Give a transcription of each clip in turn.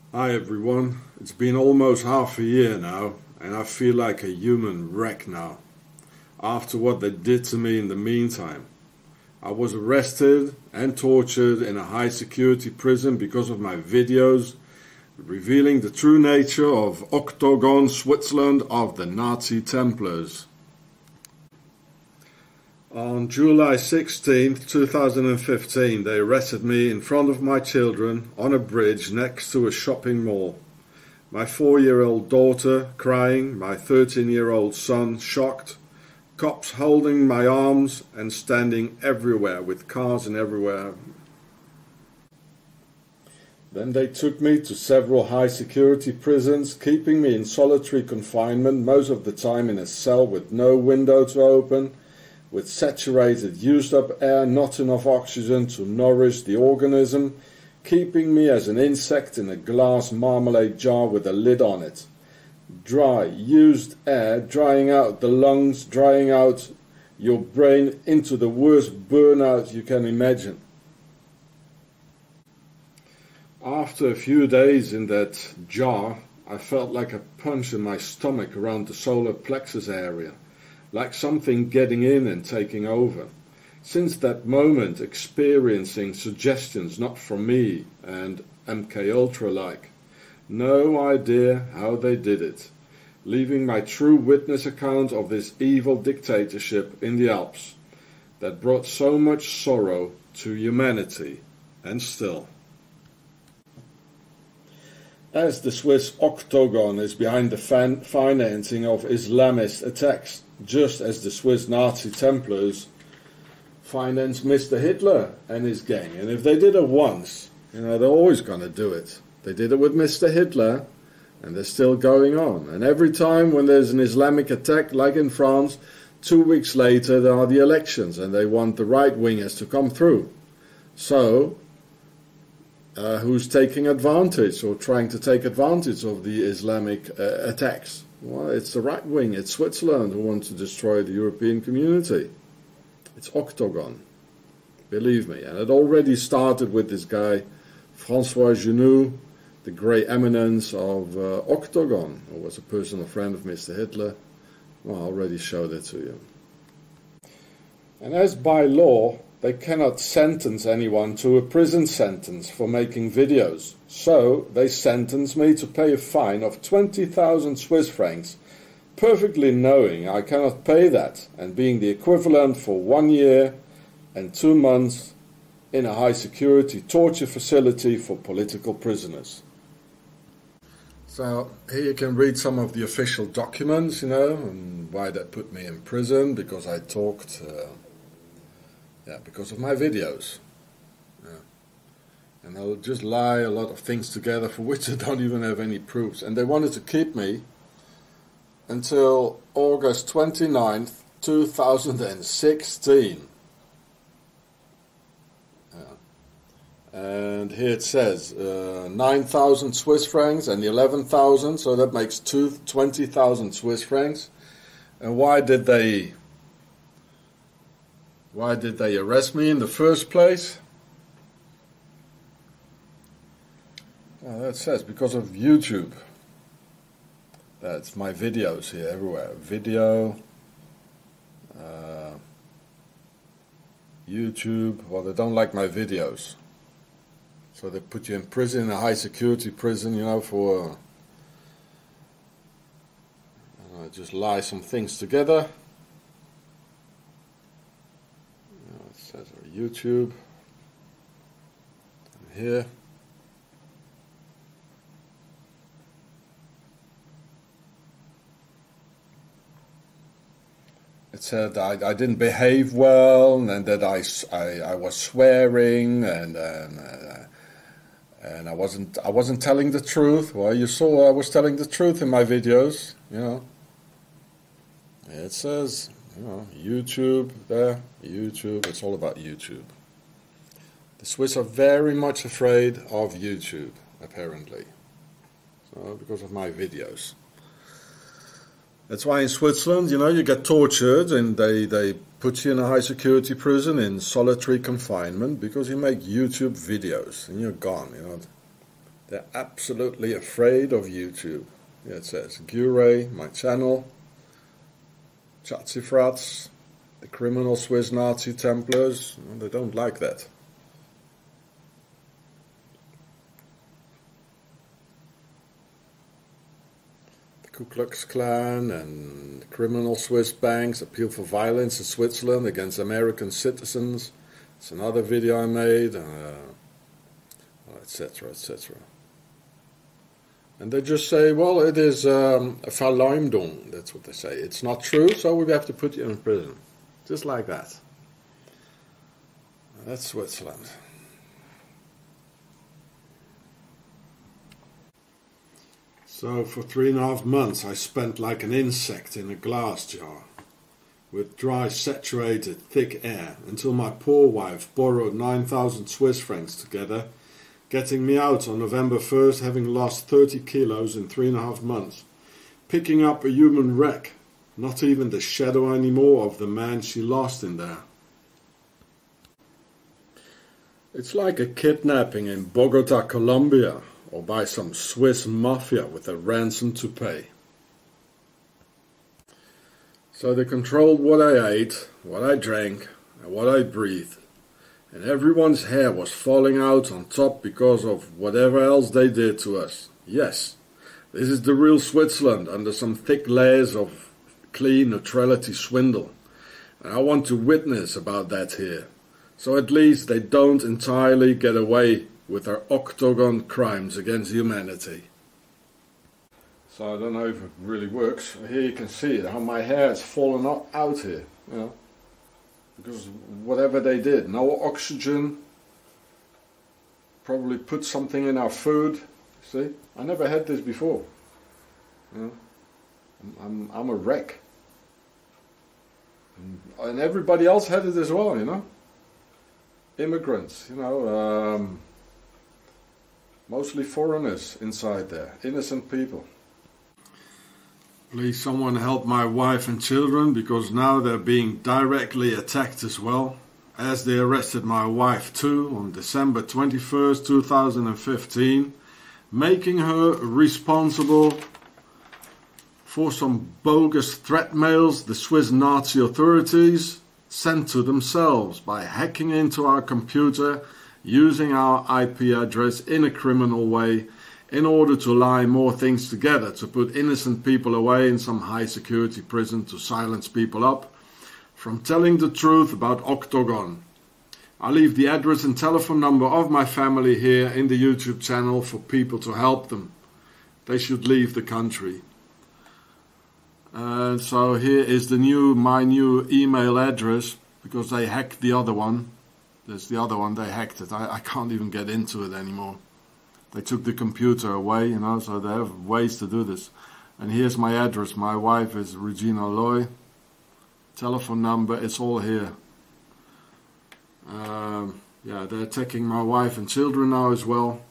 Hi everyone, it's been almost half a year now and I feel like a human wreck now after what they did to me in the meantime. I was arrested and tortured in a high security prison because of my videos revealing the true nature of Octagon Switzerland of the Nazi Templars. On July 16th, 2015, they arrested me in front of my children on a bridge next to a shopping mall. My 4-year-old daughter crying, my 13-year-old son shocked, cops holding my arms and standing everywhere with cars and everywhere. Then they took me to several high-security prisons, keeping me in solitary confinement, most of the time in a cell with no window to open, with saturated, used-up air, not enough oxygen to nourish the organism, keeping me as an insect in a glass marmalade jar with a lid on it. Dry, used air, drying out the lungs, drying out your brain into the worst burnout you can imagine. After a few days in that jar, I felt like a punch in my stomach around the solar plexus area, like something getting in and taking over. Since that moment, experiencing suggestions not from me and MK Ultra like. No idea how they did it, leaving my true witness account of this evil dictatorship in the Alps that brought so much sorrow to humanity, and still. As the Swiss Octagon is behind the financing of Islamist attacks, just as the Swiss Nazi Templars financed Mr. Hitler and his gang. And if they did it once, they're always going to do it. They did it with Mr. Hitler, and they're still going on. And every time when there's an Islamic attack, like in France, 2 weeks later there are the elections, and they want the right-wingers to come through. So, who's taking advantage or trying to take advantage of the Islamic attacks? Well, it's the right wing, it's Switzerland who wants to destroy the European community. It's Octagon, believe me. And it already started with this guy, François Genoux, the grey eminence of Octagon, who was a personal friend of Mr. Hitler. Well, I already showed it to you. And as by law, they cannot sentence anyone to a prison sentence for making videos. So they sentenced me to pay a fine of 20,000 Swiss francs, perfectly knowing I cannot pay that, and being the equivalent for 1 year and 2 months in a high-security torture facility for political prisoners. So here you can read some of the official documents, and why they put me in prison, because I talked... because of my videos. And I'll just lie a lot of things together for which I don't even have any proofs. And they wanted to keep me until August 29th, 2016. And here it says 9,000 Swiss francs and 11,000, so that makes 20,000 Swiss francs. And why did they arrest me in the first place? That says because of YouTube. That's my videos here everywhere. Video, YouTube. Well, they don't like my videos, so they put you in prison, in a high security prison, for just lie some things together. It says YouTube. And here. It said I didn't behave well, and that I was swearing, and I wasn't telling the truth. Well, you saw I was telling the truth in my videos, It says, YouTube there, YouTube. It's all about YouTube. The Swiss are very much afraid of YouTube, apparently. So because of my videos. That's why in Switzerland, you get tortured and they put you in a high security prison in solitary confinement because you make YouTube videos and you're gone, They're absolutely afraid of YouTube. Yeah, it says Gure, my channel, Chatsifrats, the criminal Swiss Nazi Templars. They don't like that. The Ku Klux Klan and the criminal Swiss banks appeal for violence in Switzerland against American citizens. It's another video I made, etc., etc. And they just say, well, it is a Verleumdung, that's what they say. It's not true, so we have to put you in prison. Just like that. That's Switzerland. So for 3.5 months I spent like an insect in a glass jar, with dry, saturated, thick air, until my poor wife borrowed 9,000 Swiss francs together, getting me out on November 1st, having lost 30 kilos in 3.5 months, picking up a human wreck, not even the shadow anymore of the man she lost in there. It's like a kidnapping in Bogota, Colombia, or by some Swiss mafia with a ransom to pay. So they controlled what I ate, what I drank, and what I breathed. And everyone's hair was falling out on top because of whatever else they did to us. Yes, this is the real Switzerland under some thick layers of clean neutrality swindle. And I want to witness about that here. So at least they don't entirely get away with their octagon crimes against humanity. So I don't know if it really works. Here you can see it, how my hair has fallen out here, you know. Because whatever they did, no oxygen, probably put something in our food. See, I never had this before. You know? I'm a wreck, and everybody else had it as well. You know, immigrants. You know, mostly foreigners inside there, innocent people. Please someone help my wife and children, because now they're being directly attacked as well, as they arrested my wife too on December 21st, 2015, making her responsible for some bogus threat mails the Swiss Nazi authorities sent to themselves by hacking into our computer, using our IP address in a criminal way, in order to lie more things together, to put innocent people away in some high security prison, to silence people up from telling the truth about Octagon. I'll leave the address and telephone number of my family here in the YouTube channel for people to help them. They should leave the country. And so here is my new email address, because they hacked the other one. There's the other one, they hacked it. I can't even get into it anymore. They took the computer away, you know, so they have ways to do this. And here's my address. My wife is Regina Loy. Telephone number, it's all here. Yeah, they're attacking my wife and children now as well.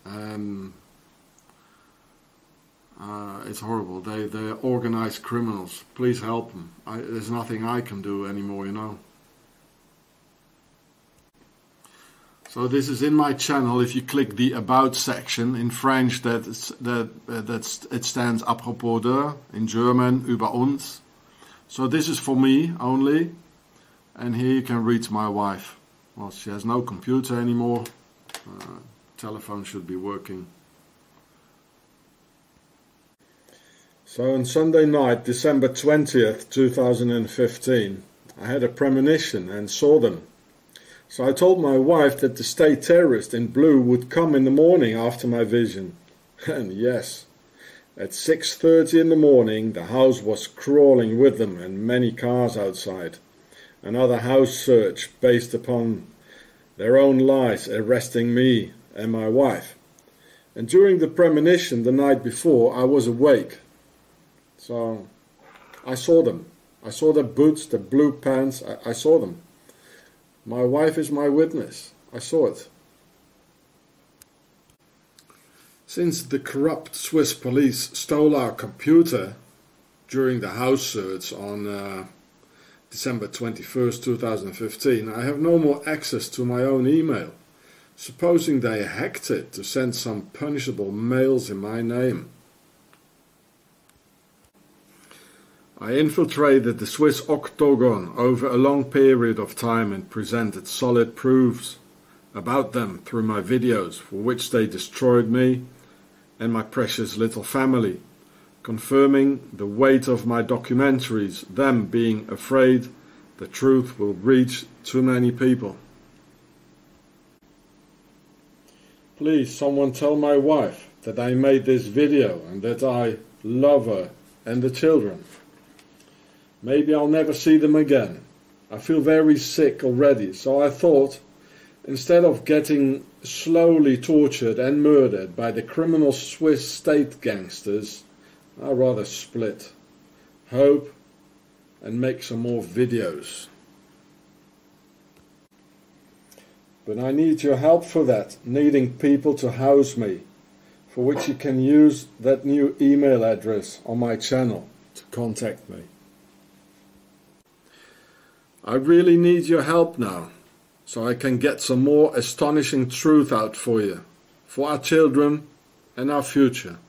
It's horrible. They're organized criminals. Please help them. There's nothing I can do anymore, you know. So this is in my channel. If you click the About section, in French it stands à propos de, in German über uns. So this is for me only, and here you can reach my wife. Well, she has no computer anymore. Telephone should be working. So on Sunday night, December 20th, 2015, I had a premonition and saw them. So I told my wife that the state terrorist in blue would come in the morning after my vision. And yes, at 6:30 in the morning the house was crawling with them and many cars outside. Another house search based upon their own lies, arresting me and my wife. And during the premonition the night before I was awake. So I saw them. I saw their boots, their blue pants, I saw them. My wife is my witness. I saw it. Since the corrupt Swiss police stole our computer during the house search on December 21st, 2015, I have no more access to my own email. supposing they hacked it to send some punishable mails in my name. I infiltrated the Swiss Octagon over a long period of time and presented solid proofs about them through my videos, for which they destroyed me and my precious little family, confirming the weight of my documentaries, them being afraid the truth will reach too many people. Please, someone tell my wife that I made this video and that I love her and the children. Maybe I'll never see them again. I feel very sick already, so I thought, instead of getting slowly tortured and murdered by the criminal Swiss state gangsters, I'd rather split, hope, and make some more videos. But I need your help for that, needing people to house me, for which you can use that new email address on my channel to contact me. I really need your help now, so I can get some more astonishing truth out for you, for our children and our future.